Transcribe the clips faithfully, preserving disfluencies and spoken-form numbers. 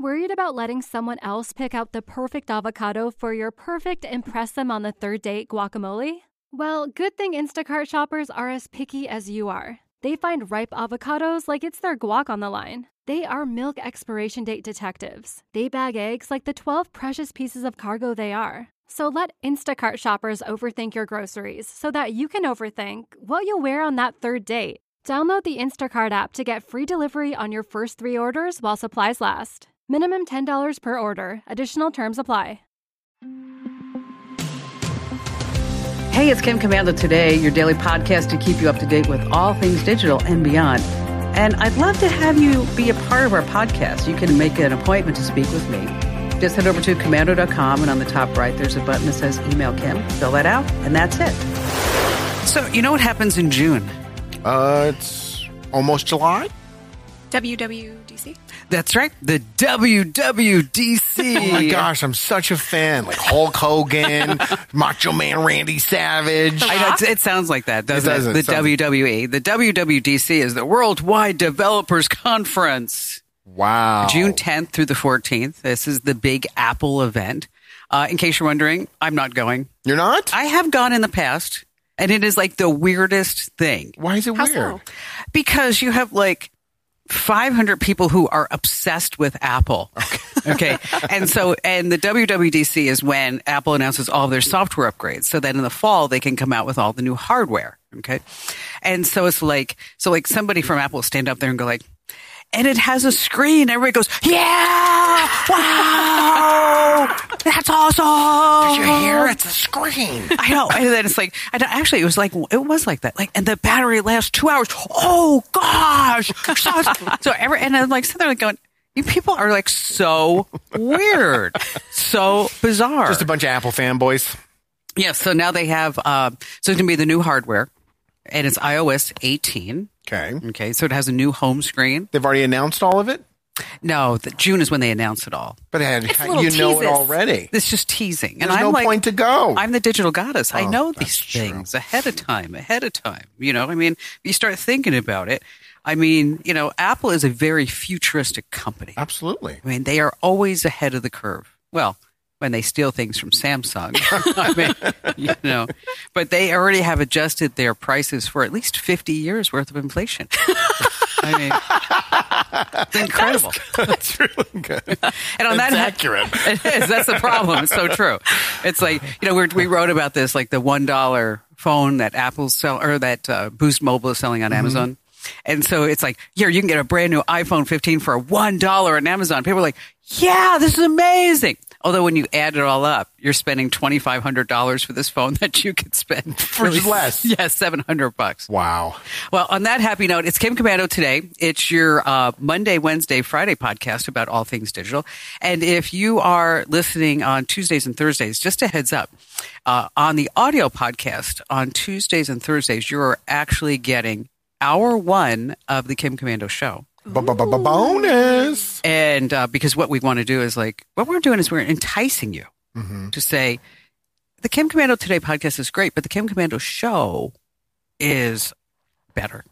Worried about letting someone else pick out the perfect avocado for your perfect impress them on the third date guacamole? Well, good thing Instacart shoppers are as picky as you are. They find ripe avocados like it's their guac on the line. They are milk expiration date detectives. They bag eggs like the twelve precious pieces of cargo they are. So let Instacart shoppers overthink your groceries so that you can overthink what you'll wear on that third date. Download the Instacart app to get free delivery on your first three orders while supplies last. Minimum ten dollars per order. Additional terms apply. Hey, it's Kim Komando today, your daily podcast to keep you up to date with all things digital and beyond. And I'd love to have you be a part of our podcast. You can make an appointment to speak with me. Just head over to komando dot com, and on the top right, there's a button that says Email Kim. Fill that out, and that's it. So, you know what happens in June? Uh, it's almost July. W W D C? That's right, the W W D C. Oh my gosh, I'm such a fan. Like Hulk Hogan, Macho Man Randy Savage. I know, it's, it sounds like that, doesn't it? It doesn't. The It sounds- W W E. The W W D C is the Worldwide Developers Conference. Wow. June tenth through the fourteenth. This is the big Apple event. Uh, in case you're wondering, I'm not going. You're not? I have gone in the past, and it is like the weirdest thing. Why is it How weird? so? Because you have like five hundred people who are obsessed with Apple. Okay. okay. And so, and the W W D C is when Apple announces all of their software upgrades. So that in the fall, they can come out with all the new hardware. Okay. And so it's like, so like somebody from Apple will stand up there and go like, and it has a screen. Everybody goes, yeah! Wow! That's awesome! Did you hear? It's a screen. I know. And then it's like, and actually, it was like, it was like that. Like, and the battery lasts two hours. Oh, gosh! So, so every, and I'm like, sitting there like going, you people are like so weird. So bizarre. Just a bunch of Apple fanboys. Yeah. So now they have, uh, so it's going to be the new hardware, and it's i O S eighteen. Okay. Okay. So it has a new home screen. They've already announced all of it? No, the, June is when they announce it all. But uh, little you know it teases. already. It's just teasing. There's and I'm no like, point to go. I'm the digital goddess. I Oh, know that's these true. things ahead of time, ahead of time. You know, I mean, if you start thinking about it, I mean, you know, Apple is a very futuristic company. Absolutely. I mean, they are always ahead of the curve. Well, when they steal things from Samsung, I mean, you know, but they already have adjusted their prices for at least fifty years worth of inflation. I mean, it's incredible. That's really good. And on That's that, accurate. It is. That's the problem. It's so true. It's like, you know, we're, we wrote about this, like the one dollar phone that Apple's sell, or that uh, Boost Mobile is selling on Mm-hmm. Amazon. And so it's like, here, you can get a brand new iPhone fifteen for one dollar on Amazon. People are like, yeah, this is amazing. Although when you add it all up, you're spending twenty-five hundred dollars for this phone that you could spend For less. Yeah, seven hundred bucks. Wow. Well, on that happy note, it's Kim Komando today. It's your uh, Monday, Wednesday, Friday podcast about all things digital. And if you are listening on Tuesdays and Thursdays, just a heads up, uh, on the audio podcast on Tuesdays and Thursdays, you're actually getting hour one of the Kim Komando show. Bonus. And uh, because what we want to do is like, what we're doing is we're enticing you Mm-hmm. to say, the Kim Komando Today podcast is great, but the Kim Komando show is better.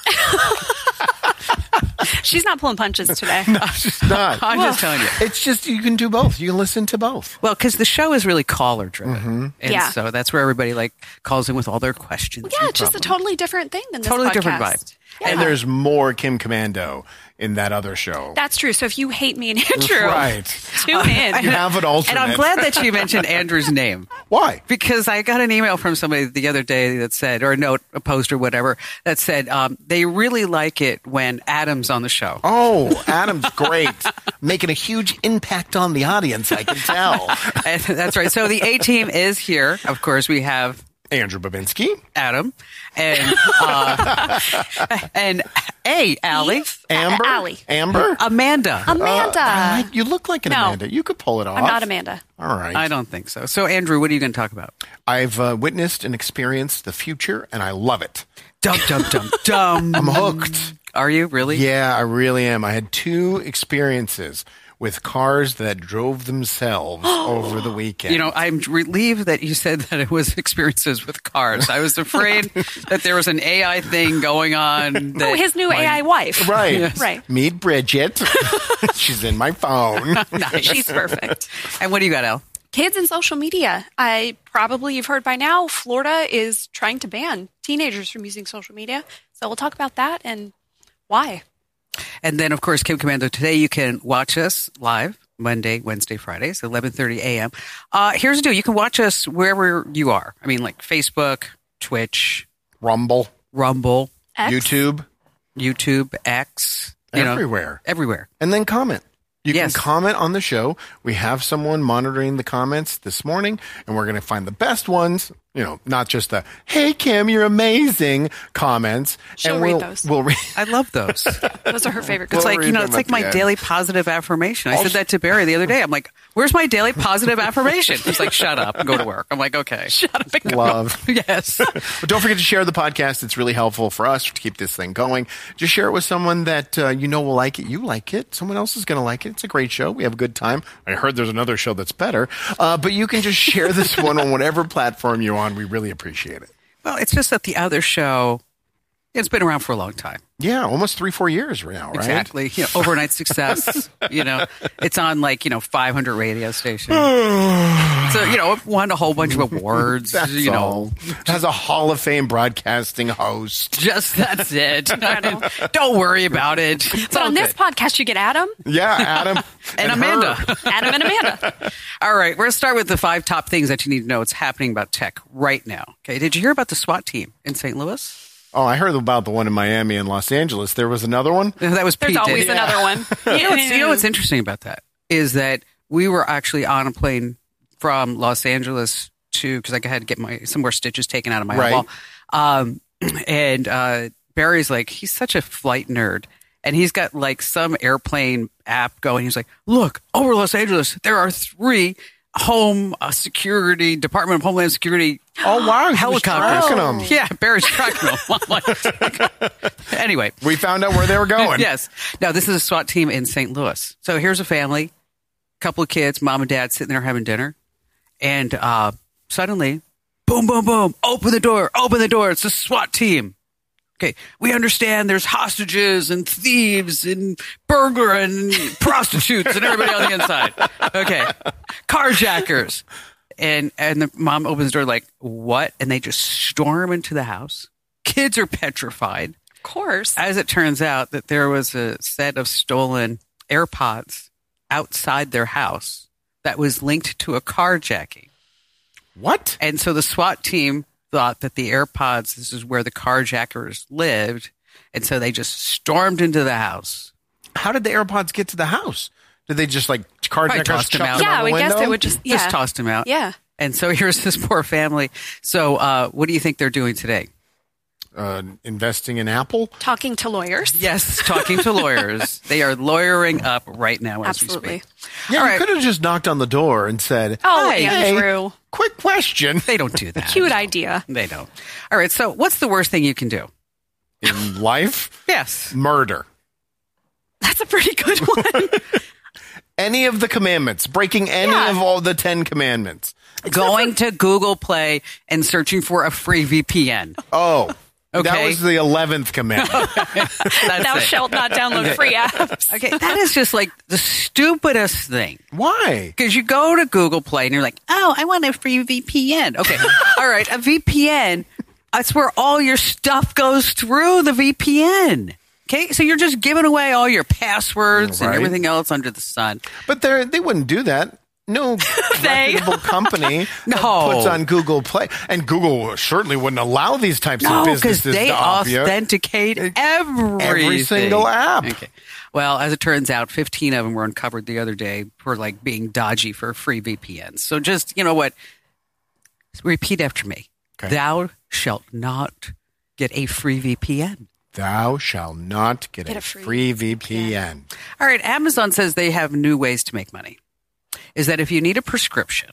She's not pulling punches today. It's not. I'm just telling you. It's just you can do both. You can listen to both. Well, because the show is really caller driven. Mm-hmm. And Yeah. so that's where everybody like calls in with all their questions. Yeah, and it's just a problems. totally different thing than this Totally podcast. different vibe. Yeah. And there's more Kim Komando in that other show. That's true. So if you hate me and Andrew, Right. tune in. You have an alternate. And I'm glad that you mentioned Andrew's name. Why? Because I got an email from somebody the other day that said, or a note, a post or whatever, that said um, they really like it when Adam's on the show. Oh, Adam's great. Making a huge impact on the audience, I can tell. And that's right. So the A team is here. Of course, we have Andrew Babinski. Adam and uh, and hey, Allie, Amber. Allie. Amber. Amanda. Amanda. Uh, you look like an No. Amanda. You could pull it off. I'm not Amanda. All right. I don't think so. So, Andrew, what are you going to talk about? I've uh, witnessed and experienced the future, and I love it. Dum dum dum dum. I'm hooked. Are you really? Yeah, I really am. I had two experiences with cars that drove themselves over the weekend. You know, I'm relieved that you said that it was experiences with cars. I was afraid that there was an A I thing going on. That Oh, his new my- A I wife. Right. Yes. Right. Meet Bridget. She's in my phone. Nice. She's perfect. And what do you got, Al? Kids and social media. I probably you've heard by now, Florida is trying to ban teenagers from using social media. So we'll talk about that and why. And then, of course, Kim Commando, today you can watch us live Monday, Wednesday, Fridays, eleven thirty a.m. Uh, here's the deal. You can watch us wherever you are. I mean, like Facebook, Twitch, Rumble, Rumble, X? YouTube, YouTube, X. You know, everywhere. everywhere. And then comment. You Yes. can comment on the show. We have someone monitoring the comments this morning, and we're going to find the best ones. You know, not just the "Hey Kim, you're amazing" comments. She'll and read we'll, those. We'll read. I love those. Those are her favorite. It's We'll like, read you know, them it's like at my the end. daily positive affirmation. I said that to Barry the other day. I'm like, where's my daily positive affirmation? He's like, shut up and go to work. I'm like, okay. Shut up and go. Love. Yes. But don't forget to share the podcast. It's really helpful for us to keep this thing going. Just share it with someone that uh, you know will like it. You like it. Someone else is going to like it. It's a great show. We have a good time. I heard there's another show that's better. Uh, but you can just share this one on whatever platform you're on. We really appreciate it. Well, it's just that the other show, it's been around for a long time. Yeah, almost three, four years now, right? Exactly. You know, overnight success. You know, it's on like, you know, five hundred radio stations. So, you know, it won a whole bunch of awards. That's you know, all. It has a Hall of Fame broadcasting host. just that's it. Don't worry about it. It's So all on this good. podcast, you get Adam, Yeah, Adam And her. Amanda. Adam and Amanda. All right, we're going to start with the five top things that you need to know what's happening about tech right now. Okay, did you hear about the SWAT team in Saint Louis? Oh, I heard about the one in Miami and Los Angeles. There was another one. That was There's Pete. always did it. another one. You know, what's, you know what's interesting about that is that we were actually on a plane from Los Angeles to, because I had to get my some more stitches taken out of my Right. eyeball. Um, and uh, Barry's like, he's such a flight nerd. And he's got like some airplane app going. He's like, look, over Los Angeles, there are three home uh, security, Department of Homeland Security Oh, wow. He was helicopters. tracking 'em. Yeah, Barry's tracking them. I'm like- anyway. We found out where they were going. Yes. Now, this is a SWAT team in Saint Louis. So here's a family, couple of kids, mom and dad sitting there having dinner. And uh, suddenly, boom, boom, boom, open the door, open the door. It's a SWAT team. Okay, we understand there's hostages and thieves and burglar and prostitutes and everybody on the inside. Okay, carjackers. And and the mom opens the door like, what? And they just storm into the house. Kids are petrified. Of course. As it turns out that there was a set of stolen AirPods outside their house that was linked to a carjacking. What? And so the SWAT team thought that the AirPods, this is where the carjackers lived. And so they just stormed into the house. How did the AirPods get to the house? Did they just like Probably carjackers tossed them chuck out. them Yeah, out we the guess window? they would just, yeah. Just tossed them out. Yeah. And so here's this poor family. So uh, what do you think they're doing today? Uh, investing in Apple? Talking to lawyers. Yes, talking to lawyers. They are lawyering up right now as Absolutely. we speak. Yeah, All you right. could have just knocked on the door and said, Oh, Hey, Andrew. quick question. They don't do that. Cute idea. They don't. All right. So what's the worst thing you can do? In life, Yes. murder. That's a pretty good one. Any of the commandments, breaking any Yeah. of all the Ten Commandments. Going to Google Play and searching for a free V P N. Oh, that Okay. was the eleventh commandment. That's Thou it. shalt not download free apps. Okay, that is just like the stupidest thing. Why? Because you go to Google Play and you're like, oh, I want a free V P N. Okay, all right, a V P N, that's where all your stuff goes through the V P N. Okay, so you're just giving away all your passwords and Right. everything else under the sun. But they they wouldn't do that. No They- reputable company No. puts on Google Play. And Google certainly wouldn't allow these types No, of because businesses they to offer you. authenticate everything. Every single app. Okay. Well, as it turns out, fifteen of them were uncovered the other day for like being dodgy for free V P Ns. So just, you know what? Repeat after me. Okay. Thou shalt not get a free V P N. Thou shalt not get, Get a, a free free V P N. All right. Amazon says they have new ways to make money. Is that if you need a prescription,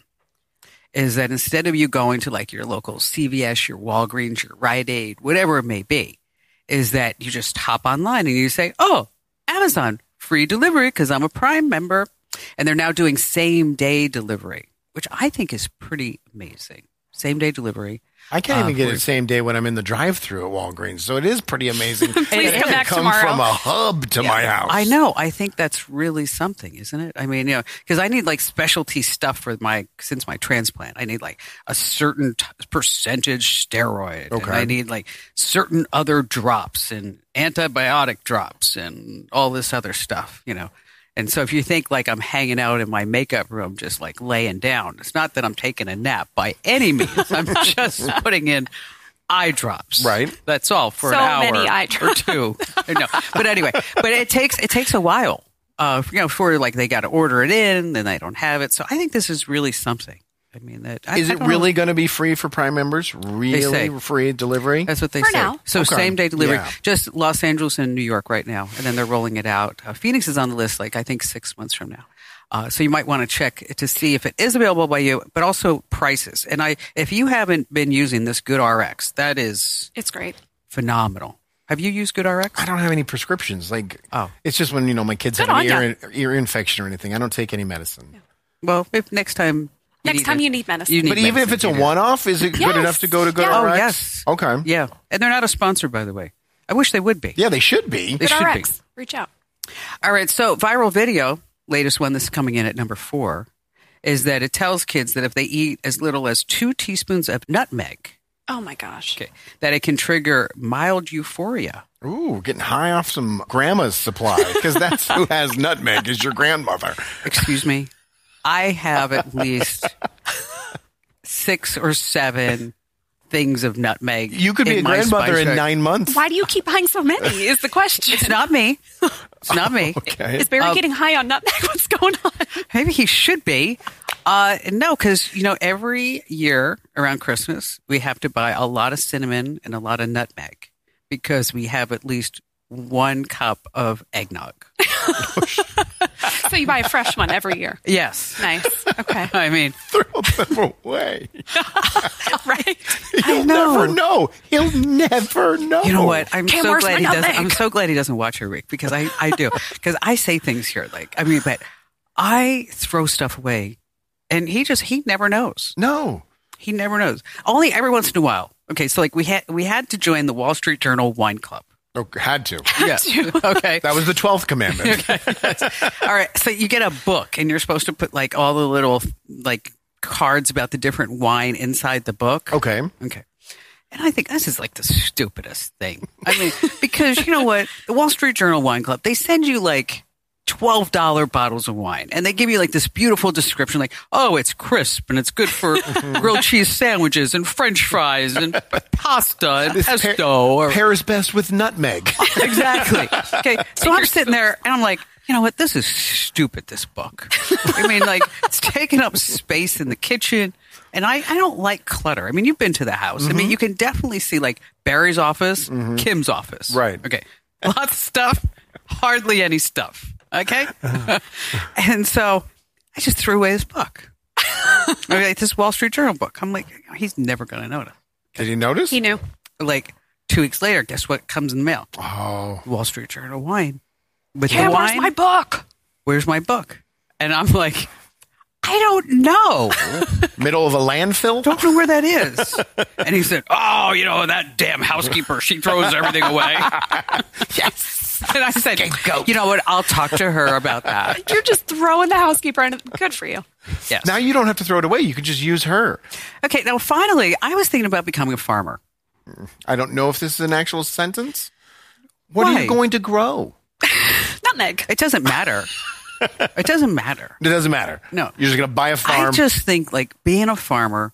is that instead of you going to like your local C V S, your Walgreens, your Rite Aid, whatever it may be, is that you just hop online and you say, oh, Amazon, free delivery because I'm a Prime member. And they're now doing same day delivery, which I think is pretty amazing. Same day delivery. I can't even uh, get it same day when I'm in the drive-thru at Walgreens, so it is pretty amazing. Please It come can back come tomorrow. from a hub to Yeah, my house. I know. I think that's really something, isn't it? I mean, you know, because I need like specialty stuff for my, since my transplant, I need like a certain t- percentage steroid. Okay. And I need like certain other drops and antibiotic drops and all this other stuff, you know. And so if you think like I'm hanging out in my makeup room, just like laying down, it's not that I'm taking a nap by any means. I'm just putting in eye drops. Right. That's all for So an hour many eye or drops. two. No. But anyway, but it takes it takes a while. Uh, you know, for like they got to order it in, then they don't have it. So I think this is really something. I mean, that I, Is I it don't really know. going to be free for Prime members? Really say. free delivery? That's what they For say. now. So Okay. same day delivery, Yeah. just Los Angeles and New York right now, and then they're rolling it out. Uh, Phoenix is on the list, like I think six months from now. Uh, so you might want to check to see if it is available by you, but also prices. And I, if you haven't been using this GoodRx, that is It's great. phenomenal. Have you used GoodRx? I don't have any prescriptions. Like, Oh. it's just when, you know, my kids Good have an on ear, ear infection or anything. I don't take any medicine. Well, if next time. you Next need time it- you need medicine. you need But even if medicine, it's a you do. one-off, is it good Yes. enough to go to Yeah. GoodRx? Oh, yes. Okay. Yeah. And they're not a sponsor, by the way. I wish they would be. Yeah, they should be. They should be. GoodRx. Reach out. All right. So viral video, latest one that's coming in at number four, is that it tells kids that if they eat as little as two teaspoons of nutmeg, Oh my gosh. okay, that it can trigger mild euphoria. Ooh, getting high off some grandma's supply because that's who has nutmeg is your grandmother. Excuse me. I have at least six or seven things of nutmeg. You could be in a my grandmother spice in rack. nine months. Why do you keep buying so many is the question. It's not me. It's not me. Okay. Is Barry Um, getting high on nutmeg? What's going on? Maybe he should be. Uh, no, because, you know, every year around Christmas, we have to buy a lot of cinnamon and a lot of nutmeg because we have at least one cup of eggnog. So you buy a fresh one every year. Yes. Nice. Okay. I mean, Throw them away. Right. He'll know. never know. He'll never know. you know what? I'm Cam, so where's glad my he doesn't. nutmeg? I'm so glad he doesn't watch her, Rick, because I, I do. Because I say things here like, I mean, but I throw stuff away and he just, he never knows. No. He never knows. Only every once in a while. Okay. So like we had, we had to join the Wall Street Journal wine club. Oh, had to. Yeah. Okay. That was the twelfth commandment. All right. So you get a book and you're supposed to put like all the little like cards about the different wine inside the book. Okay. Okay. And I think this is like the stupidest thing. I mean, because you know what? The Wall Street Journal Wine Club, they send you like twelve dollars bottles of wine and they give you like this beautiful description like, oh, it's crisp and it's good for grilled cheese sandwiches and French fries and pasta and This pesto. pair, or pairs best with nutmeg. Exactly. Okay. So I'm sitting there and I'm like, you know what? This is stupid, this book. I mean, like, it's taking up space in the kitchen. And I, I don't like clutter. I mean, you've been to the house. Mm-hmm. I mean, you can definitely see like Barry's office, Kim's office. Right. Okay. Lots of stuff, hardly any stuff. Okay. And so I just threw away this book. I mean, like this Wall Street Journal book. I'm like, he's never going to notice. Did he notice? He knew. Like two weeks later, guess what comes in the mail? Oh. Wall Street Journal wine. With Cam, the where's wine, my book? where's my book? And I'm like, I don't know. Middle of a landfill? Don't know where that is. And he said, oh, you know, that damn housekeeper, she throws everything away. Yes. And I said, you know what? I'll talk to her about that. You're just throwing the housekeeper in. Good for you. Yes. Now you don't have to throw it away. You can just use her. Okay, now finally, I was thinking about becoming a farmer. I don't know if this is an actual sentence. What are Why? you going to grow? Nutmeg. It doesn't matter. It doesn't matter. It doesn't matter. No. You're just going to buy a farm. I just think like being a farmer,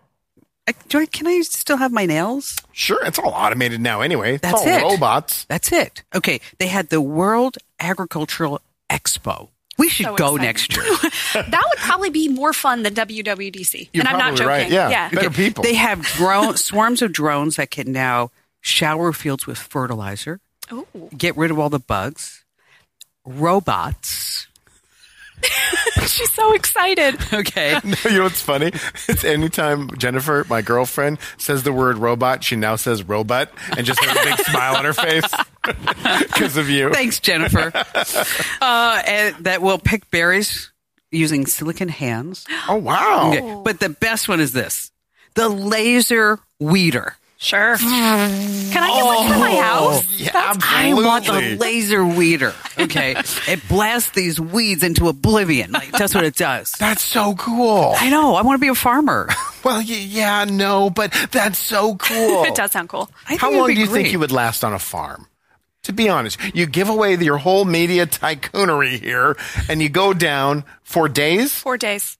I, do I, can I still have my nails? Sure, it's all automated now anyway. It's That's all it. robots. That's it. Okay, they had the World Agricultural Expo. We should So go exciting. next year. That would probably be more fun than W W D C. You're and I'm not probably joking. right. Yeah. Better people. They have drone, swarms of drones that can now shower fields with fertilizer, Ooh. get rid of all the bugs, robots. She's so excited. Okay. You know what's funny? It's anytime Jennifer, my girlfriend, says the word robot, she now says robot and just has a big smile on her face because of you. Thanks, Jennifer. Uh, and that will pick berries using silicone hands. Oh, wow. Okay. But the best one is this. The laser weeder. Sure. Can I get one for my house? Yeah, That's- I want the absolutely. laser weeder. Okay. It blasts these weeds into oblivion. Like, that's what it does. That's so cool. I know. I want to be a farmer. Well, y- yeah, no, but that's so cool. It does sound cool. I think How it'd long be do you great. think you would last on a farm? To be honest, you give away your whole media tycoonery here, and you go down for days. Four days.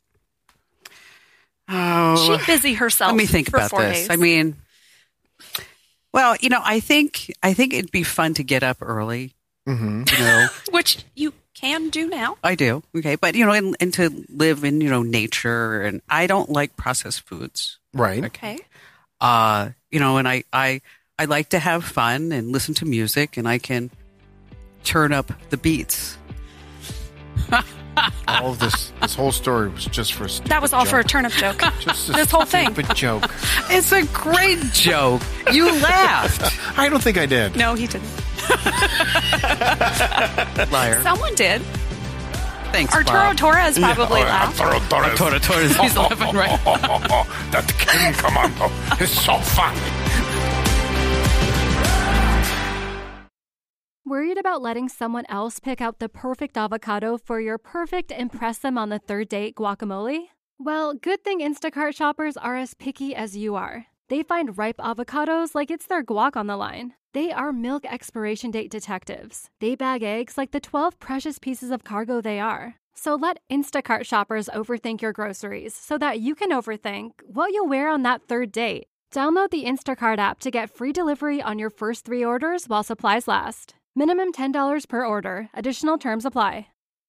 Oh, She'd busy herself. let me think for about four this. Days. I mean, well, you know, I think I think it'd be fun to get up early. Mm-hmm. You know, Which you can do now. I do. Okay, but you know, and, and to live in you know nature, and I don't like processed foods. Right. Okay. Uh, you know, and I I I like to have fun and listen to music, and I can turn up the beats. All of this, this whole story was just for a stupid That was all joke. for a turnip joke. Just a this whole thing. stupid joke. It's a great joke. You laughed, I don't think I did. No, he didn't. liar. Someone did. Thanks, Arturo Bob. Torres probably laughed. Arturo Torres. Arturo Torres, he's laughing right. That King Commando is so fun. Worried about letting someone else pick out the perfect avocado for your perfect impress them on the third date guacamole? Well, good thing Instacart shoppers are as picky as you are. They find ripe avocados like it's their guac on the line. They are milk expiration date detectives. They bag eggs like the twelve precious pieces of cargo they are. So let Instacart shoppers overthink your groceries so that you can overthink what you'll wear on that third date. Download the Instacart app to get free delivery on your first three orders while supplies last. Minimum ten dollars per order. Additional terms apply.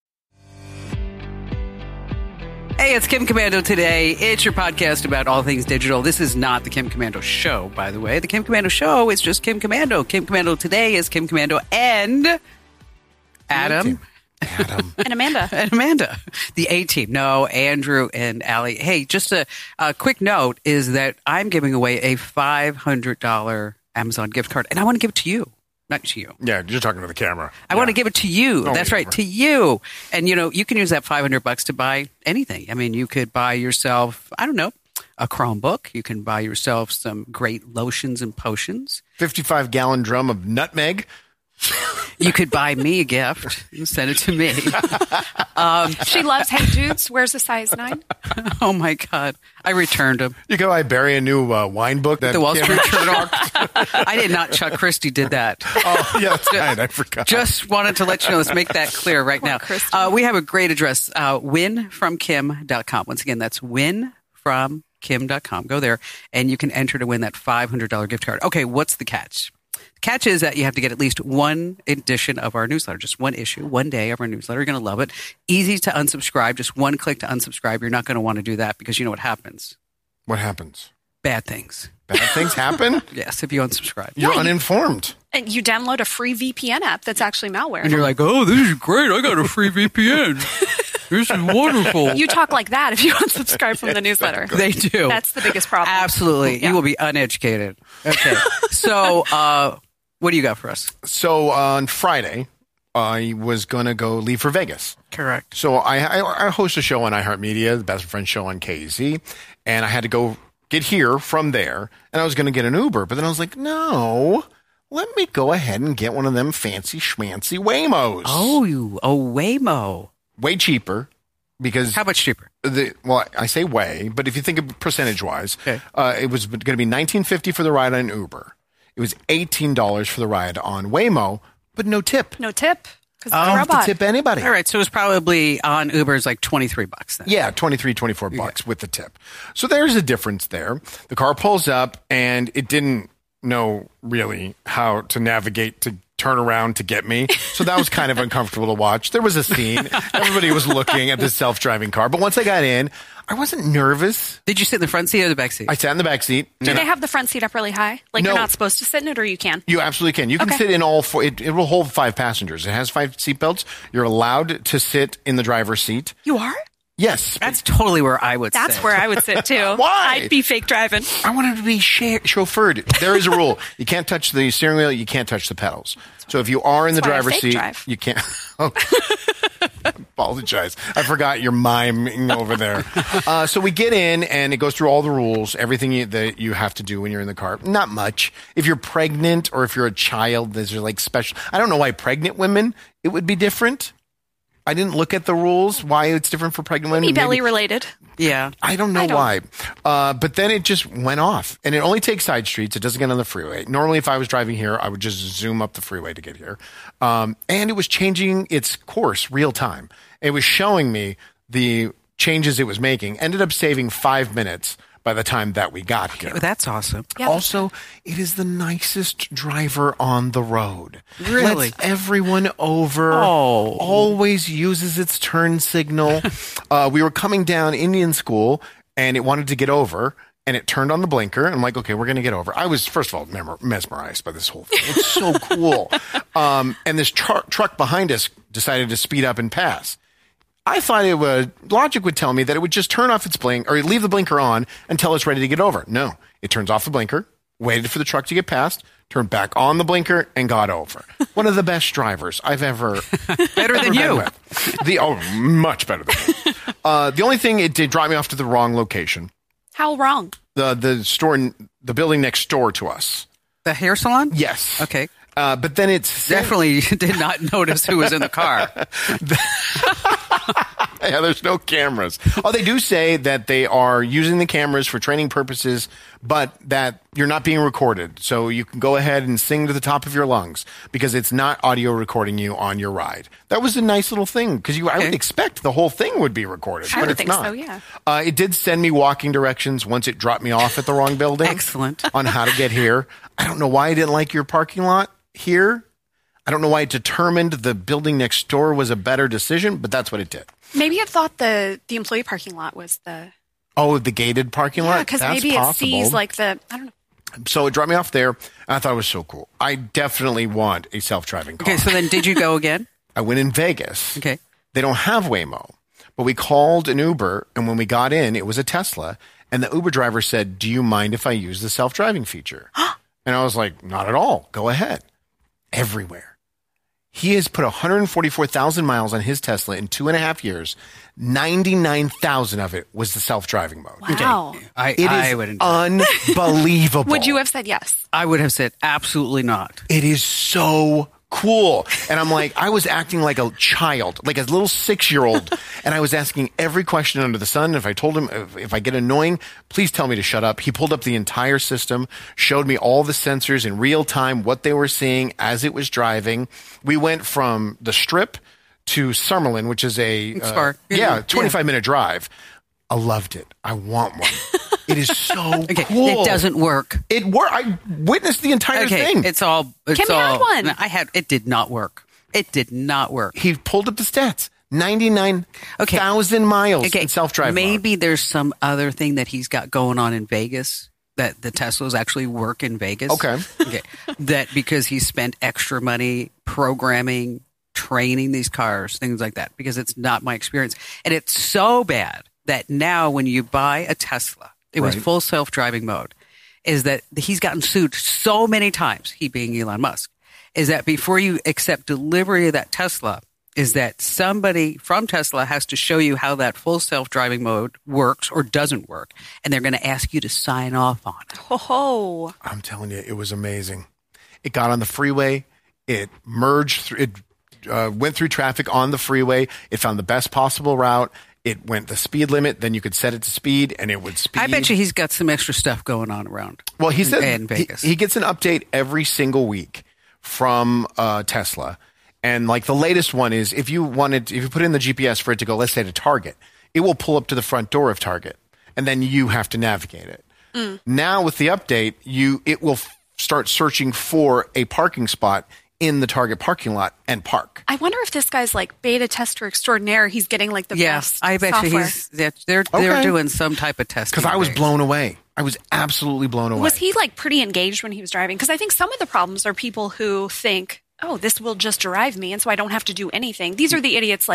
Hey, it's Kim Commando today. It's your podcast about all things digital. This is not the Kim Commando Show, by the way. The Kim Commando Show is just Kim Commando. Kim Commando today is Kim Commando and Adam Adam. And Amanda. and Amanda, the A-team. No, Andrew and Allie. Hey, just a, a quick note is that I'm giving away a five hundred dollars Amazon gift card, and I want to give it to you. Not to you. Yeah, you're talking to the camera. I want to give it to you. Oh, That's right, whatever. to you. And you know, you can use that five hundred bucks to buy anything. I mean, you could buy yourself, I don't know, a Chromebook. You can buy yourself some great lotions and potions. fifty-five gallon drum of nutmeg. You could buy me a gift and send it to me. She loves Hey Dudes. Wears a size nine. Oh my God. I returned them. You could buy Barry a new uh, wine book. That The Wall Kim- Street Journal. I did not. Chuck Christie did that. Oh, yeah, that's right. I forgot. Just wanted to let you know, let's make that clear right now. Christy. Uh, we have a great address, uh, win from kim dot com. Once again, that's win from kim dot com. Go there and you can enter to win that five hundred dollars gift card. Okay, what's the catch? The catch is that you have to get at least one edition of our newsletter, just one issue, one day of our newsletter. You're going to love it. Easy to unsubscribe, just one click to unsubscribe. You're not going to want to do that because you know what happens. What happens? Bad things. Bad things happen? Yes, if you unsubscribe. You're Yeah, you- uninformed. And you download a free V P N app that's actually malware. And you're like, oh, this is great. I got a free V P N. This is wonderful. You talk like that if you unsubscribe from the newsletter. They do. That's the biggest problem. Absolutely. Yeah. You will be uneducated. Okay. So, uh, what do you got for us? So on Friday, I was going to go leave for Vegas. Correct. So I, I, I host a show on iHeartMedia, the Best of Friends show on K Z, and I had to go get here from there, and I was going to get an Uber, but then I was like, no, let me go ahead and get one of them fancy schmancy Waymos. Oh, you, oh, Waymo. Way cheaper because How much cheaper? the well, I say way, but if you think of percentage wise, Okay. uh, it was going to be nineteen fifty for the ride on Uber. It was eighteen dollars for the ride on Waymo, but no tip. No tip. Because I the don't have robot. to tip anybody. All right. So it's probably on Uber's like twenty-three bucks then. Yeah, twenty-three, twenty-four bucks with the tip. So there's a difference there. The car pulls up and it didn't know really how to navigate to turn around to get me. So that was kind of uncomfortable to watch. There was a scene. Everybody was looking at this self-driving car. But once I got in, I wasn't nervous. Did you sit in the front seat or the back seat? I sat in the back seat. Do and they have the front seat up really high? Like No. you're not supposed to sit in it, or you can? You absolutely can. You can Okay. sit in all four. It, it will hold five passengers. It has five seatbelts. You're allowed to sit in the driver's seat. You are? Yes. That's totally where I would That's sit. where I would sit too. Why? I'd be fake driving. I want him to be cha- chauffeured. There is a rule. You can't touch the steering wheel. You can't touch the pedals. So if you are in the That's why I driver's fake seat, drive. you can't. Oh. Apologize. I forgot you're miming over there. Uh, so we get in, and it goes through all the rules, everything you, that you have to do when you're in the car. Not much. If you're pregnant or if you're a child, there's like special. I don't know why pregnant women, it would be different. I didn't look at the rules, why it's different for pregnant women. Maybe belly Maybe- related. Yeah. I don't know I don't- why. Uh, but then it just went off. And it only takes side streets. It doesn't get on the freeway. Normally, if I was driving here, I would just zoom up the freeway to get here. Um, and it was changing its course real time. It was showing me the changes it was making. Ended up saving five minutes by the time that we got here. That's awesome. Yeah. Also, it is the nicest driver on the road. Really? Lets everyone over. Oh. Always uses its turn signal. uh, we were coming down Indian School, and it wanted to get over, and it turned on the blinker. And I'm like, okay, we're going to get over. I was, first of all, mem- mesmerized by this whole thing. It's so cool. Um, and this tr- truck behind us decided to speed up and pass. I thought it would, logic would tell me that it would just turn off its blink or leave the blinker on until it's ready to get over. No, it turns off the blinker, waited for the truck to get past, turned back on the blinker, and got over. One of the best drivers I've ever Better than ever been you. with. The oh, much better than me. Uh, the only thing, it did drive me off to the wrong location. How wrong? The the store, the building next door to us. The hair salon? Yes. Okay. Uh, but then it's Definitely did not notice who was in the car. Yeah, there's no cameras. Oh, they do say that they are using the cameras for training purposes, but that you're not being recorded. So you can go ahead and sing to the top of your lungs because it's not audio recording you on your ride. That was a nice little thing because you, I would Okay. expect the whole thing would be recorded, I but would it's think not. so, yeah. Uh, it did send me walking directions once it dropped me off at the wrong building. Excellent. On how to get here. I don't know why I didn't like your parking lot here. I don't know why it determined the building next door was a better decision, but that's what it did. Maybe it thought the the employee parking lot was the Oh, the gated parking lot? because That's maybe possible. it sees like the I don't know. So it dropped me off there, and I thought it was so cool. I definitely want a self-driving car. Okay, so then did you go again? I went in Vegas. Okay. They don't have Waymo, but we called an Uber, and when we got in, it was a Tesla, and the Uber driver said, do you mind if I use the self-driving feature? And I was like, not at all. Go ahead. Everywhere. He has put one hundred forty-four thousand miles on his Tesla in two and a half years. ninety-nine thousand of it was the self-driving mode. Wow. I, It is I would unbelievable. Would you have said yes? I would have said absolutely not. It is so cool. And I'm like, I was acting like a child, like a little six-year-old. And I was asking every question under the sun. If I told him, if, if I get annoying, please tell me to shut up. He pulled up the entire system, showed me all the sensors in real time, what they were seeing as it was driving. We went from the Strip to Summerlin, which is a, It's uh, far. yeah, twenty-five minute drive. I loved it. I want one. It is so Okay, cool. it doesn't work. It worked. I witnessed the entire Okay, thing. it's all. It's Kimmy had all, one. No, I had. It did not work. It did not work. He pulled up the stats. ninety-nine thousand miles Okay, in self-drive maybe mode. there's some other thing that he's got going on in Vegas that the Teslas actually work in Vegas. Okay. Okay. That because he spent extra money programming, training these cars, things like that, because it's not my experience. And it's so bad that now when you buy a Tesla, it was Right. full self-driving mode, is that he's gotten sued so many times, he being Elon Musk, is that before you accept delivery of that Tesla, is that somebody from Tesla has to show you how that full self-driving mode works or doesn't work. And they're going to ask you to sign off on it. Ho ho. I'm telling you, it was amazing. It got on the freeway. It merged through. It uh, went through traffic on the freeway. It found the best possible route. It went the speed limit. Then you could set it to speed, and it would speed. I bet you he's got some extra stuff going on around. Well, he said in he, Vegas. he gets an update every single week from uh, Tesla. And like the latest one is if you wanted, if you put in the G P S for it to go, let's say to Target, it will pull up to the front door of Target, and then you have to navigate it. Mm. Now with the update, you it will f- start searching for a parking spot in the Target parking lot and park. I wonder if this guy's like beta tester extraordinaire. He's getting like the Yes, best I bet software. you he's they're they're, they're Okay. doing some type of testing. Because I was in Vegas. blown away. I was absolutely blown away. Was he like pretty engaged when he was driving? Because I think some of the problems are people who think, oh, this will just drive me, and so I don't have to do anything. These are the idiots like,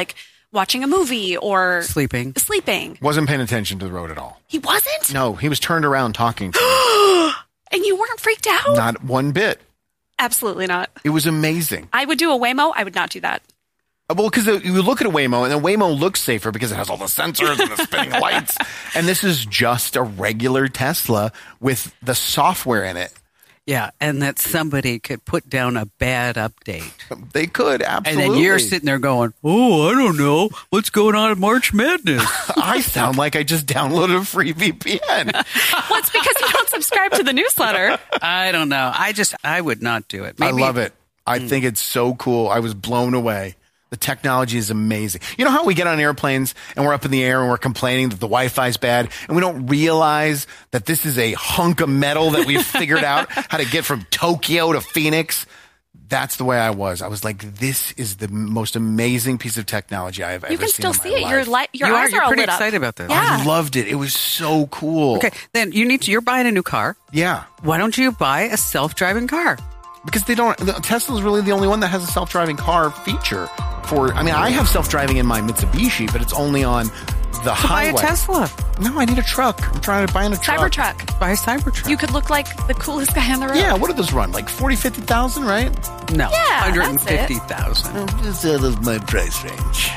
watching a movie or Sleeping. Sleeping. Wasn't paying attention to the road at all. He wasn't? No, he was turned around talking to me. And you weren't freaked out? Not one bit. Absolutely not. It was amazing. I would do a Waymo. I would not do that. Well, because you look at a Waymo, and a Waymo looks safer because it has all the sensors and the spinning lights. And this is just a regular Tesla with the software in it. Yeah, and that somebody could put down a bad update. They could, absolutely. And then you're sitting there going, oh, I don't know. What's going on in March Madness? I sound like I just downloaded a free V P N. Well, it's because you don't subscribe to the newsletter. I don't know. I just, I would not do it. Maybe, I love it. I mm. think it's so cool. I was blown away. The technology is amazing. You know how we get on airplanes and we're up in the air and we're complaining that the Wi-Fi is bad and we don't realize that this is a hunk of metal that we've figured out how to get from Tokyo to Phoenix? That's the way I was. I was like, this is the most amazing piece of technology I have ever seen. You can still in see my it. life. Your, li- your you eyes are, you're are all pretty lit up. excited about this. Yeah. I loved it. It was so cool. Okay, then you need to, you're buying a new car. Yeah. Why don't you buy a self-driving car? Because they don't, Tesla's really the only one that has a self-driving car feature. For, I mean, I have self-driving in my Mitsubishi, but it's only on the So highway. buy a Tesla. No, I need a truck. I'm trying to buy a truck. Cybertruck. Buy a Cybertruck. You could look like the coolest guy on the road. Yeah, what do those run? Like forty, fifty thousand, right? No, Yeah, one hundred fifty thousand. That's uh, my price range.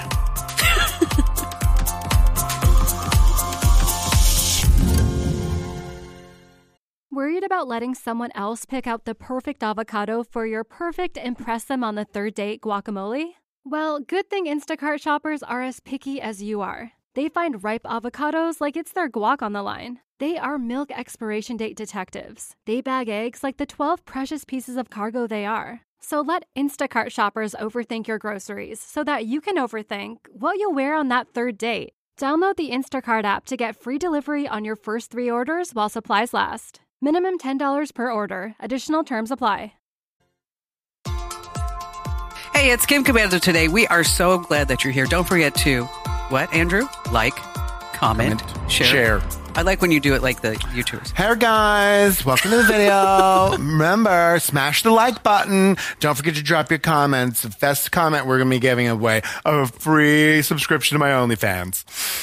Worried about letting someone else pick out the perfect avocado for your perfect impress them on the third date guacamole? Well, good thing Instacart shoppers are as picky as you are. They find ripe avocados like it's their guac on the line. They are milk expiration date detectives. They bag eggs like the twelve precious pieces of cargo they are. So let Instacart shoppers overthink your groceries so that you can overthink what you'll wear on that third date. Download the Instacart app to get free delivery on your first three orders while supplies last. Minimum ten dollars per order. Additional terms apply. Hey, it's Kim Komando today. We are so glad that you're here. Don't forget to, what, Andrew? Like, comment, Comment, share. share. I like when you do it like the YouTubers. Hey guys, welcome to the video. Remember, smash the like button. Don't forget to drop your comments. The best comment, we're going to be giving away a free subscription to my OnlyFans.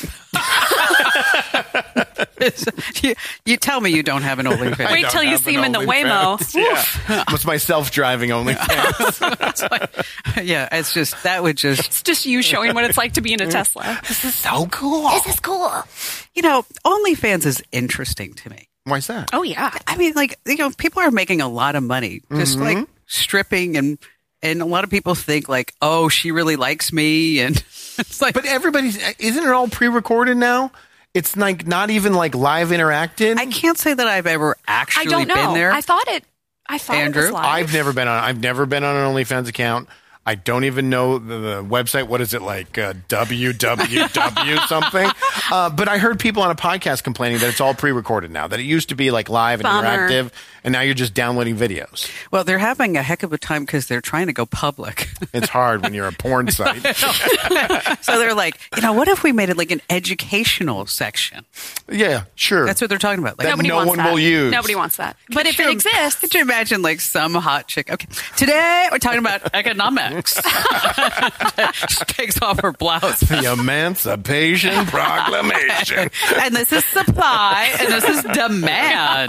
you, you tell me you don't have an OnlyFans. Wait till you see him in the Waymo. Yeah. What's my self-driving OnlyFans? Yeah, it's just, that would just... It's just you showing what it's like to be in a Tesla. This is so cool. This is cool. You know, OnlyFans is interesting to me. Why's that? Oh, yeah. I mean, like, you know, people are making a lot of money just Mm-hmm. like stripping, and and a lot of people think like, oh, she really likes me, and it's like, But everybody's, isn't it all pre-recorded now? It's like not even like live interacted. I can't say that I've ever I actually don't know. been there. I thought it. I thought Andrew? it was live. I've never been on. I've never been on an OnlyFans account. I don't even know the, the website. What is it like? Uh, W W W something. Uh, but I heard people on a podcast complaining that it's all pre-recorded now. That it used to be like live and Bummer. interactive, and now you're just downloading videos. Well, they're having a heck of a time because they're trying to go public. It's hard when you're a porn site. So they're like, you know, what if we made it like an educational section? Yeah, sure. That's what they're talking about. Like, That Nobody no wants one that. will use. Nobody wants that. But if Could it you- exists, Could you imagine like some hot chick? Okay, today we're talking about economics. She takes off her blouse. The Emancipation Proclamation. And this is supply and this is demand.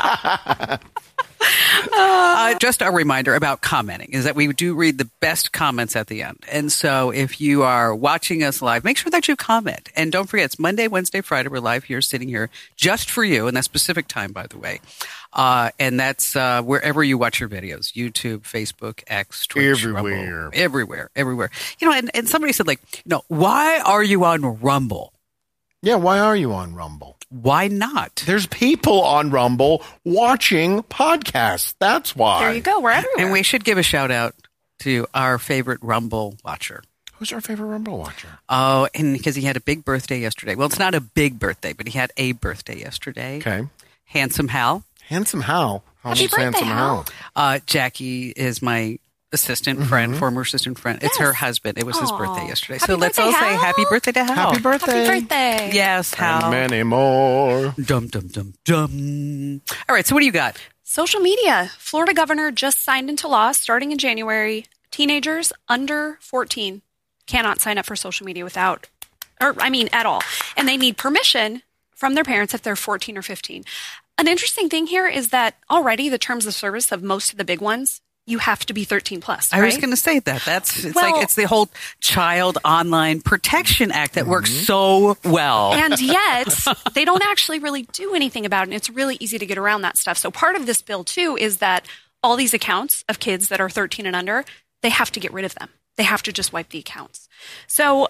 Uh, just a reminder about commenting is that we do read the best comments at the end. And so if you are watching us live, make sure that you comment. And don't forget, it's Monday, Wednesday, Friday. We're live here, sitting here just for you. And that's Pacific time, by the way. Uh, and that's uh, wherever you watch your videos, YouTube, Facebook, X, Twitch, Everywhere. Rumble, everywhere, everywhere. You know, and, and somebody said, like, you know, why are you on Rumble? Yeah, why are you on Rumble? Why not? There's people on Rumble watching podcasts. That's why. there you go. We're everywhere. And we should give a shout out to our favorite Rumble watcher. Who's our favorite Rumble watcher? Oh, and because he had a big birthday yesterday. Well, it's not a big birthday, but he had a birthday yesterday. Okay. Handsome Hal. Handsome Hal. How Happy old's birthday, Handsome Hal. Hal? Uh, Jackie is my assistant friend, former assistant friend. It's her husband. It was his Aw. birthday yesterday. Happy so let's birthday, all say Hal. happy birthday to Hal. Happy birthday. Happy birthday. Yes, Hal. And many more. Dum, dum, dum, dum. All right, so what do you got? Social media. Florida governor just signed into law starting in January. Teenagers under fourteen cannot sign up for social media without, or I mean, at all. And they need permission from their parents if they're fourteen or fifteen. An interesting thing here is that already the terms of service of most of the big ones, you have to be thirteen plus. I right? was going to say that. That's it's Well- like it's the whole Child Online Protection Act that works so well. And yet, they don't actually really do anything about it. And it's really easy to get around that stuff. So part of this bill, too, is that all these accounts of kids that are thirteen and under, they have to get rid of them. They have to just wipe the accounts. So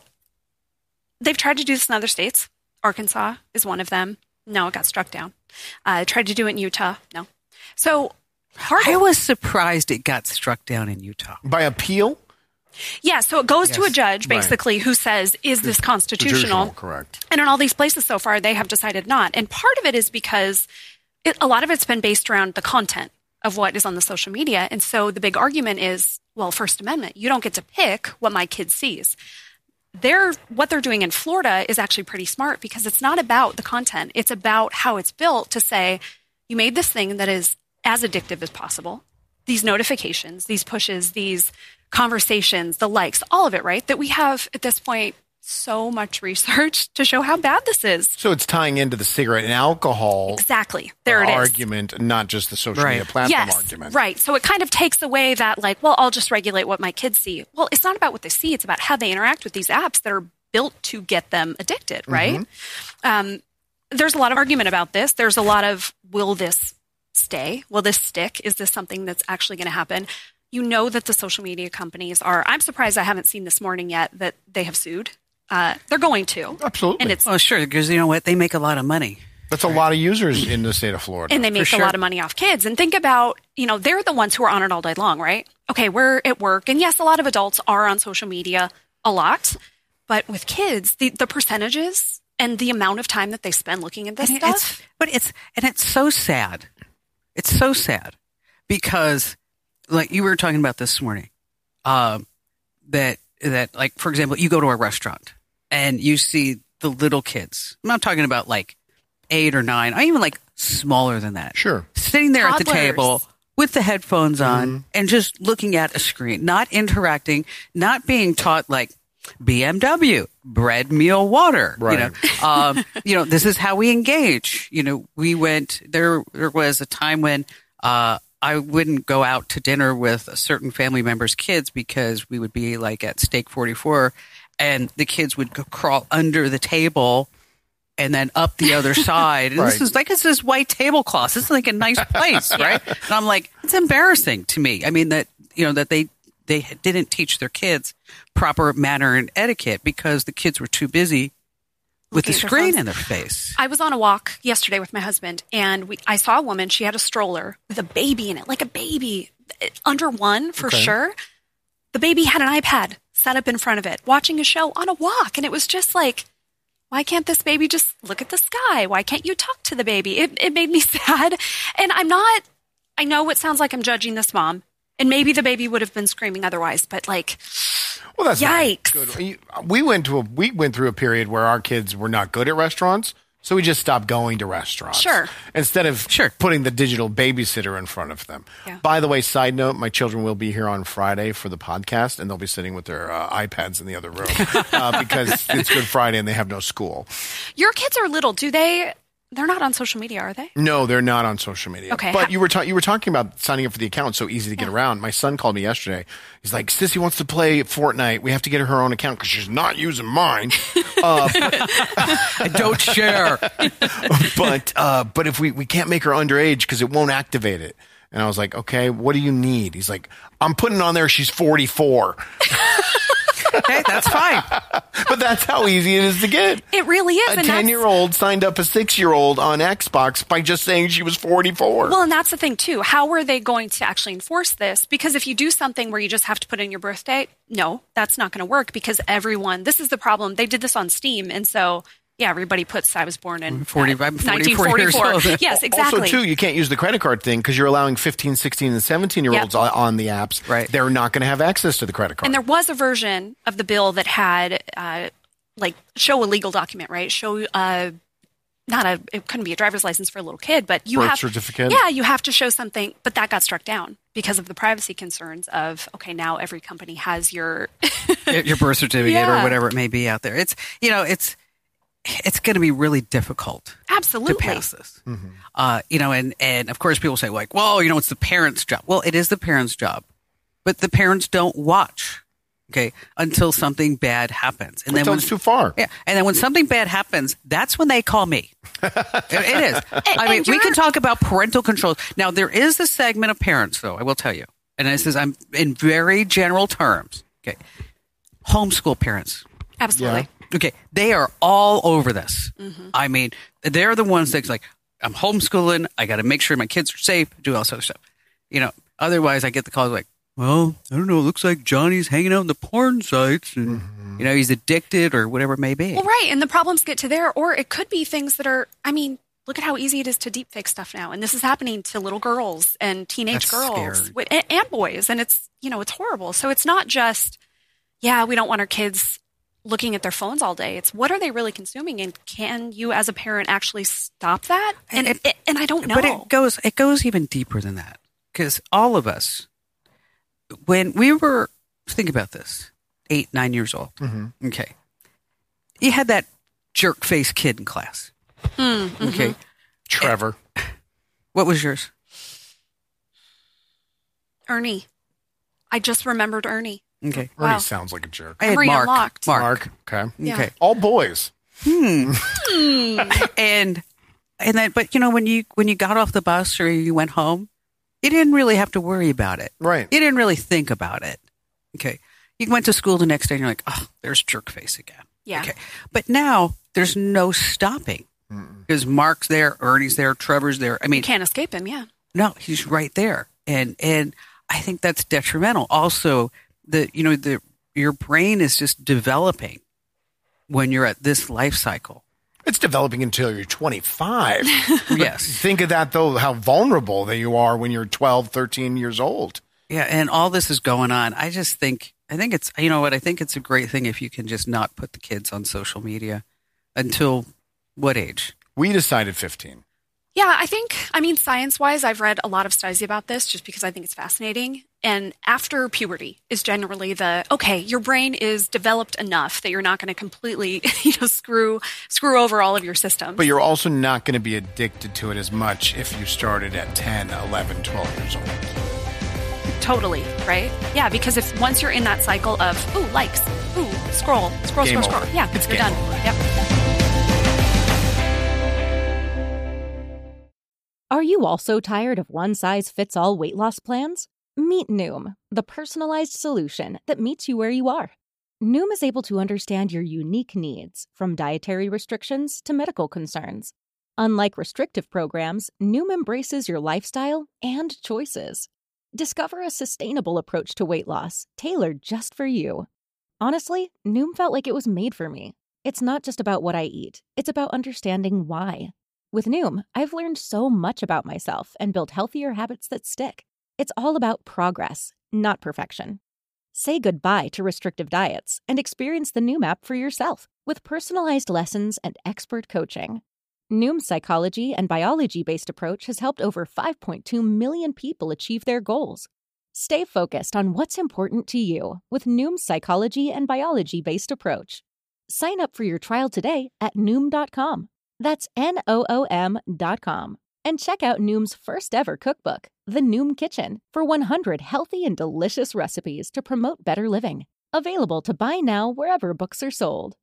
they've tried to do this in other states. Arkansas is one of them. No, it got struck down. Uh, tried to do it in Utah. No. So part I of, was surprised it got struck down in Utah. By appeal? yeah, so it goes to a Yes. judge, Right. basically, who says, is this constitutional? Correct. And in all these places so far, they have decided not. And part of it is because it, a lot of it's been based around the content of what is on the social media. And so the big argument is, well, First Amendment, you don't get to pick what my kid sees. They're, what they're doing in Florida is actually pretty smart because it's not about the content. It's about how it's built to say, you made this thing that is as addictive as possible. These notifications, these pushes, these conversations, the likes, all of it, right? That we have at this point so much research to show how bad this is. So it's tying into the cigarette and alcohol Exactly. There it is. argument, not just the social Right. media platform Yes, argument. right. So it kind of takes away that, like, well, I'll just regulate what my kids see. Well, it's not about what they see. It's about how they interact with these apps that are built to get them addicted, right? Um, there's a lot of argument about this. There's a lot of, will this stay? Will this stick? Is this something that's actually going to happen? You know that the social media companies are, I'm surprised I haven't seen this morning yet that they have sued. Uh, they're going to. Absolutely. And it's Well, sure, because you know what? They make a lot of money. That's a lot of users in the state of Florida. and they make sure. a lot of money off kids. And think about, you know, they're the ones who are on it all day long, right? Okay, we're at work. And yes, a lot of adults are on social media a lot. But with kids, the, the percentages and the amount of time that they spend looking at this And stuff. it's, but it's and it's so sad. It's so sad because, like you were talking about this morning, um, that that like for example, you go to a restaurant and you see the little kids. I'm not talking about like eight or nine, or even like smaller than that. Sure. Sitting there at the Toddlers. table with the headphones on and just looking at a screen, not interacting, not being taught like B M W, bread, meal, water. Right. You know, um, you know, this is how we engage. You know, we went there. There was a time when uh, I wouldn't go out to dinner with a certain family member's kids because we would be like at Steak forty-four, and the kids would go crawl under the table and then up the other side. And this Right. is like it's this white tablecloth. This is like a nice place, right? And I'm like, it's embarrassing to me. I mean that you know that they. They didn't teach their kids proper manner and etiquette because the kids were too busy with Looking the at their screen phones. in their face. I was on a walk yesterday with my husband, and we, I saw a woman. She had a stroller with a baby in it, like a baby, under one for Okay. sure. The baby had an iPad set up in front of it, watching a show on a walk. And it was just like, why can't this baby just look at the sky? Why can't you talk to the baby? It, it made me sad. And I'm not, I know it sounds like I'm judging this mom. And maybe the baby would have been screaming otherwise, but like, Well, that's not Yikes. good. You- We went to a we went through a period where our kids were not good at restaurants, so we just stopped going to restaurants. Sure. Instead of Sure. putting the digital babysitter in front of them. Yeah. By the way, side note: my children will be here on Friday for the podcast, and they'll be sitting with their uh, iPads in the other room uh, because it's Good Friday and they have no school. your kids are little. Do they, they're not on social media, are they? No, they're not on social media. Okay. But you were ta- you were talking about signing up for the account, so easy to get around. My son called me yesterday. He's like, "Sissy wants to play Fortnite. We have to get her her own account because she's not using mine." I don't share. but uh, but if we, we can't make her underage because it won't activate it. And I was like, okay, what do you need? He's like, I'm putting on there she's forty-four. Okay, that's fine. But that's how easy it is to get. It really is. A and that's- ten-year-old signed up a six-year-old on Xbox by just saying she was forty-four. Well, and that's the thing too. How are they going to actually enforce this? Because if you do something where you just have to put in your birthday, no, that's not going to work because everyone, this is the problem. They did this on Steam. And so, yeah, everybody puts, I was born in forty, uh, I'm forty-four years nineteen forty-four. old. Yes, exactly. Also, too, you can't use the credit card thing because you're allowing fifteen, sixteen, and seventeen-year-olds Yep. on, on the apps. Right. They're not going to have access to the credit card. And there was a version of the bill that had, uh, like, show a legal document, right? Show, uh, not a, it couldn't be a driver's license for a little kid, but you Birth have certificate. Yeah, you have to show something, but that got struck down because of the privacy concerns of, okay, now every company has your your birth certificate Yeah. or whatever it may be out there. It's, you know, it's, it's going to be really difficult Absolutely. to pass this. Uh, you know, and, and of course people say like, well, you know, it's the parents' job. Well, it is the parents' job, but the parents don't watch. Okay. Until something bad happens. And Until when it's too far. Yeah. And then when something bad happens, that's when they call me. it, it is. I mean, and we you're- can talk about parental controls. Now, there is a segment of parents, though, I will tell you. And this is, I'm in very general terms. Okay. Homeschool parents. Absolutely. Okay. They are all over this. Mm-hmm. I mean, they're the ones that's like, I'm homeschooling. I got to make sure my kids are safe, do all this other stuff. You know, otherwise I get the calls like, well, I don't know. It looks like Johnny's hanging out in the porn sites and, Mm-hmm. you know, he's addicted or whatever it may be. Well, right. And the problems get to there, or it could be things that are, I mean, look at how easy it is to deep fake stuff now. And this is happening to little girls and teenage That's girls scary. with, and, and boys. And it's, you know, it's horrible. So it's not just, yeah, we don't want our kids looking at their phones all day. It's what are they really consuming? And can you as a parent actually stop that? And, It- it, and I don't know. But it goes, it goes even deeper than that because all of us, when we were, think about this, eight, nine years old. Mm-hmm. Okay. You had that jerk face kid in class. Mm-hmm. Okay. Trevor. What was yours? Ernie. I just remembered Ernie. Okay. Ernie Wow. sounds like a jerk. I had Memory Mark. unlocked. Mark. Mark. Okay. Yeah. Okay. All boys. And and then, but you know, when you when you got off the bus or you went home, you didn't really have to worry about it. Right. You didn't really think about it. Okay. You went to school the next day and you're like, oh, there's jerk face again. Yeah. Okay. But now there's no stopping because Mark's there, Ernie's there, Trevor's there. I mean, You can't escape him. Yeah. no, he's right there. And and I think that's detrimental. Also, the you know, the your brain is just developing when you're at this life cycle. It's developing until you're twenty-five. Yes. Think of that, though, how vulnerable that you are when you're twelve, thirteen years old. Yeah, and all this is going on. I just think I think it's you know what I think it's a great thing if you can just not put the kids on social media until what age? We decided fifteen. Yeah, I think, I mean, science wise, I've read a lot of studies about this just because I think it's fascinating. And after puberty is generally the, okay, your brain is developed enough that you're not going to completely, you know, screw, screw over all of your systems. But you're also not going to be addicted to it as much if you started at ten, eleven, twelve years old. Totally, right? Yeah, because if once you're in that cycle of, ooh, likes, ooh, scroll, scroll, Game scroll, over. scroll. Yeah, It's you're game done. over. Yep. Are you also tired of one-size-fits-all weight loss plans? Meet Noom, the personalized solution that meets you where you are. Noom is able to understand your unique needs, from dietary restrictions to medical concerns. Unlike restrictive programs, Noom embraces your lifestyle and choices. Discover a sustainable approach to weight loss, tailored just for you. Honestly, Noom felt like it was made for me. It's not just about what I eat, it's about understanding why. With Noom, I've learned so much about myself and built healthier habits that stick. It's all about progress, not perfection. Say goodbye to restrictive diets and experience the Noom app for yourself with personalized lessons and expert coaching. Noom's psychology and biology-based approach has helped over five point two million people achieve their goals. Stay focused on what's important to you with Noom's psychology and biology-based approach. Sign up for your trial today at Noom dot com. That's N O O M dot com. And check out Noom's first ever cookbook, The Noom Kitchen, for one hundred healthy and delicious recipes to promote better living. Available to buy now wherever books are sold.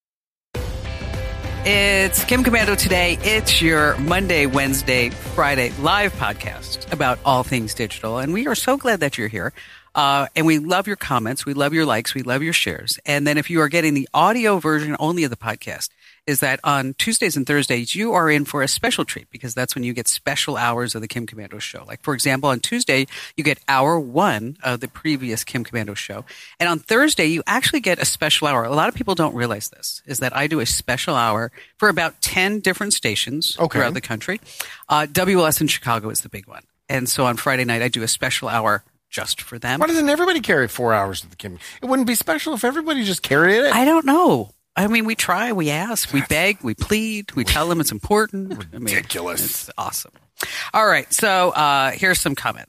It's Kim Komando today. It's your Monday, Wednesday, Friday live podcast about all things digital. And we are so glad that you're here. Uh, and we love your comments. We love your likes. We love your shares. And then if you are getting the audio version only of the podcast, is that on Tuesdays and Thursdays, you are in for a special treat because that's when you get special hours of the Kim Komando show. Like, for example, on Tuesday, you get hour one of the previous Kim Komando show. And on Thursday, you actually get a special hour. A lot of people don't realize this, is that I do a special hour for about ten different stations Okay. throughout the country. Uh, W L S in Chicago is the big one. And so on Friday night, I do a special hour just for them. Why doesn't everybody carry four hours of the Kim? It wouldn't be special if everybody just carried it. I don't know. I mean, we try, we ask, we beg, we plead, we tell them it's important. I mean, Ridiculous. it's awesome. All right. So uh, here's some comments.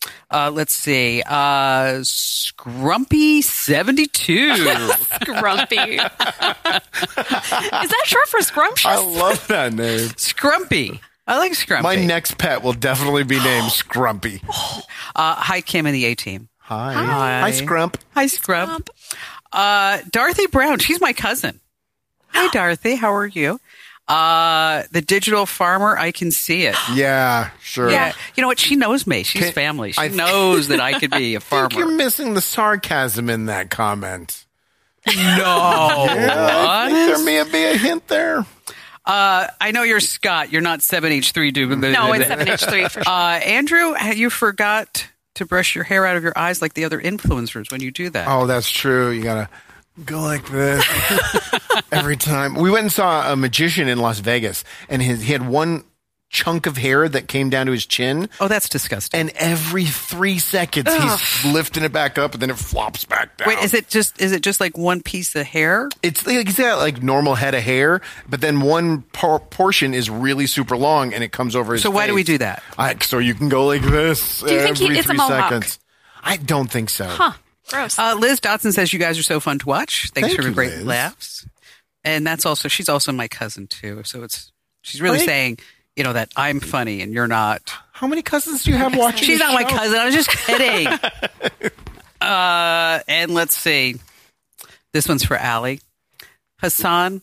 Uh, let's see. Uh, Scrumpy seventy-two. Scrumpy. Is that short for scrumptious? I love that name. Scrumpy. I like Scrumpy. My next pet will definitely be named Scrumpy. Uh, hi, Kim and the A-Team. Hi. Hi. Hi, Scrump. Hi, Scrump. Uh, Dorothy Brown. She's my cousin. Hi, Dorothy. How are you? Uh, the digital farmer. I can see it. Yeah, sure. Yeah. You know what? She knows me. She's Can- family. She I- knows that I could be a I think you're farmer. missing the sarcasm in that comment. No. I think there Honest? may be a hint there. Uh, I know you're Scott. You're not seven H three, dude. No, it's seven H three for sure. Uh, Andrew, you forgot to brush your hair out of your eyes like the other influencers when you do that. Oh, that's true. You gotta go like this every time. We went and saw a magician in Las Vegas, and his, he had one chunk of hair that came down to his chin. Oh, that's disgusting. And every three seconds, he's lifting it back up, and then it flops back down. Wait, is it just is it just like one piece of hair? It's like he's got like normal head of hair, but then one por- portion is really super long, and it comes over his So why do face. we do that? I, so you can go like this. Do you think he- every it's a three mohawk? seconds. I don't think so. Huh. Gross. Uh, Liz Dotson says you guys are so fun to watch. Thanks Thank for the you, great Liz. laughs. And that's also she's also my cousin too. So it's she's really Right. saying, you know, that I'm funny and you're not. How many cousins do you have watching? She's the not my show? cousin. I was just kidding. uh, and let's see. This one's for Allie. Hassan.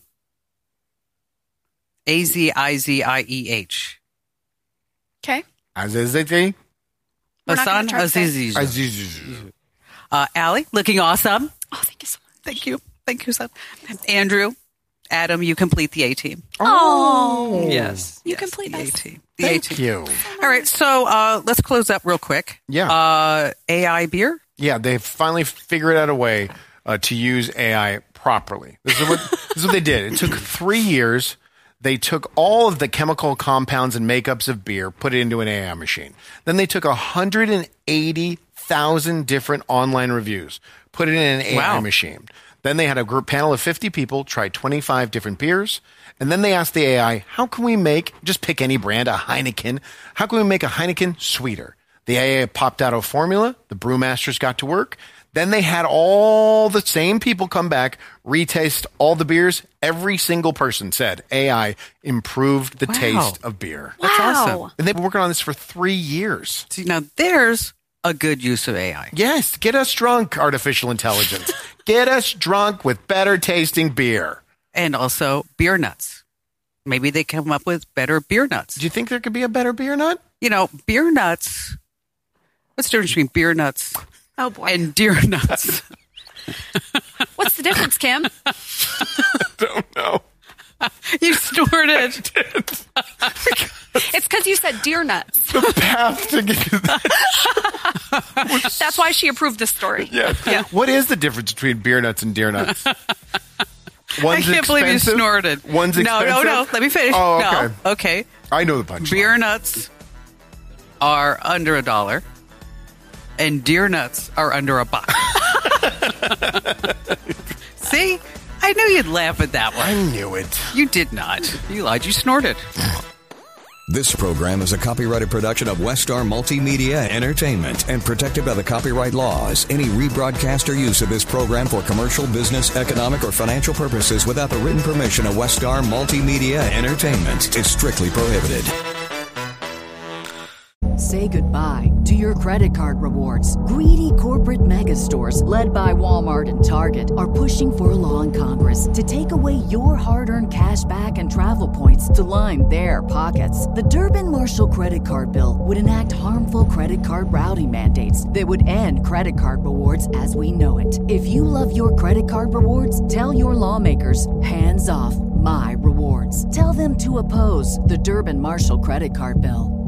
A Z I Z I E H. Okay. Aziziti? We're not Hassan gonna try to say it. Azizi. Aziz. Uh, Allie, looking awesome. Oh, thank you so much. Thank you. Thank you, son. Andrew, Adam, you complete the A-Team. Oh. Yes. You yes, complete the us. A-Team. The Thank A-Team. you. All right, so uh, let's close up real quick. Yeah. Uh, A I beer? Yeah, they finally figured out a way uh, to use A I properly. This is what this is what they did. It took three years. They took all of the chemical compounds and makeups of beer, put it into an A I machine. Then they took one hundred eighty thousand different online reviews, put it in an A I Wow. machine. Then they had a group panel of fifty people try twenty-five different beers. And then they asked the A I, how can we make, just pick any brand, a Heineken, how can we make a Heineken sweeter? The A I popped out a formula. The brewmasters got to work. Then they had all the same people come back, retaste all the beers. Every single person said A I improved the Wow. taste of beer. That's Wow. awesome. And they've been working on this for three years. See, now there's a good use of A I. Yes, get us drunk, artificial intelligence. Get us drunk with better tasting beer. And also beer nuts. Maybe they come up with better beer nuts. Do you think there could be a better beer nut? You know, beer nuts. What's the difference between beer nuts Oh, boy. and deer nuts? What's the difference, Kim? Don't know. You snorted. It's because you said deer nuts. The path to get to that. That's why she approved this story. Yeah. What is the difference between beer nuts and deer nuts? One's I can't believe you expensive, snorted. One's no, expensive. no, no. Let me finish. Oh, okay. No. Okay. I know the punchline. Beer nuts are under a dollar, and deer nuts are under a buck. See? I knew you'd laugh at that I one. knew it. You did not. You lied. You snorted. This program is a copyrighted production of Westar Multimedia Entertainment and protected by the copyright laws. Any rebroadcast or use of this program for commercial, business, economic, or financial purposes without the written permission of Westar Multimedia Entertainment is strictly prohibited. Say goodbye to your credit card rewards. Greedy corporate mega stores, led by Walmart and Target, are pushing for a law in Congress to take away your hard-earned cash back and travel points to line their pockets. The Durbin-Marshall credit card bill would enact harmful credit card routing mandates that would end credit card rewards as we know it. If you love your credit card rewards, tell your lawmakers, hands off my rewards. Tell them to oppose the Durbin-Marshall credit card bill.